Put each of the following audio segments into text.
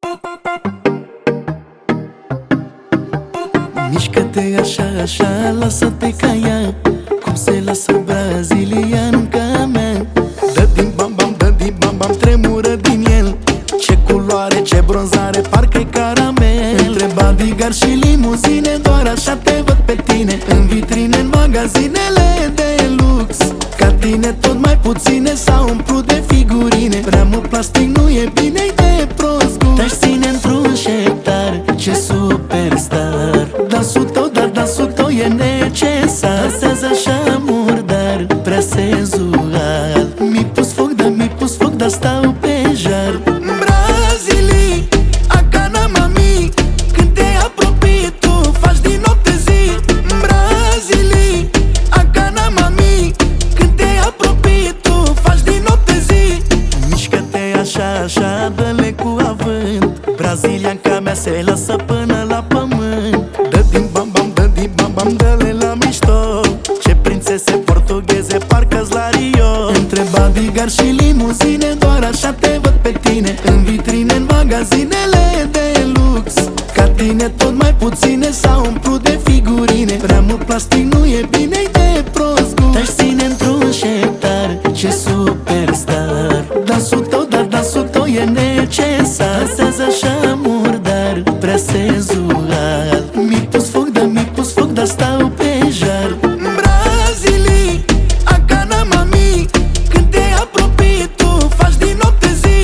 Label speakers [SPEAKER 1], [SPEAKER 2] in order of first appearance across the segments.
[SPEAKER 1] Mișcă-te așa, așa, lasă-te ca ea, cum se lasă brazilian ca mea. Dă din bam bam, dă din bam bam, tremură din el. Ce culoare, ce bronzare, parcă-i caramel. Între bodyguard și limuzine, doar așa te văd pe tine, în vitrine, în magazinele de lux. Ca tine tot mai puține s-au umplut de figurine. Prea mult plastic nu e bine-i de prost gust. Te-aș ține într-un șeptar, ce superstar. Dansul tău, dar dansul tău e necesar. Dansează așa murdar, prea senzual. Mi-ai pus foc, dar mi-ai pus foc, dar stau pe jar. Brazilii, Acana mami, când te apropii tu faci din noapte zi. Brazilii, Acana mami, când te apropii tu faci din noapte zi. Mișcă-te așa, așa, dă-le cu avânt. Brazilianca mea se lasă până la pământ. Dă din bam bam, dă din bam bam, dă-le la mișto. Ce prințese portugheze, parcă-s la Rio. Între bodyguard și limuzine, doar așa te văd pe tine, în vitrine, în magazinele de lux. Ca tine tot mai puține s-au umplut de figurine. Prea mult plastic nu e bine-i de prost gust. Te-aș ține într-un șeptar, ce superstar. Dansul tău, dar dansul tău e necesar. Dansează așa murdar, prea senzual. Mi-ai pus foc, dar mi-ai pus foc, dar stau pe jar. Brazilii, Acana mami, când te apropii tu faci din noapte zi.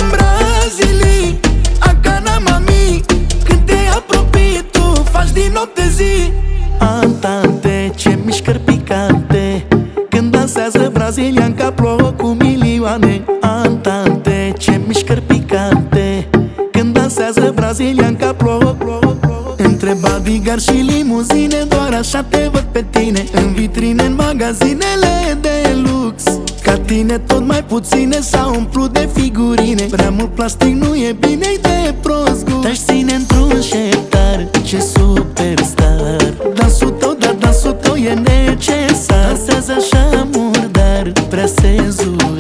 [SPEAKER 1] Brazilii, Acana mami, când te apropii tu faci din noapte zi. Antante, ce mișcări picante, când dansează brazilianca plouă cu milioane. Antante, ce mișcări picante, când dansează brazilianca plouă, plouă, plouă. Între bodyguard și limuzine, doar așa te văd pe tine, în vitrine, în magazinele de lux. Ca tine tot mai puține s-au umplut de figurine. Prea mult plastic nu e bine-i de prost gust. Te-aș ține într-un șeptar, ce superstar. Dansul tău, dar dansul tău e necesar. Dansează așa murdar, prea senzual.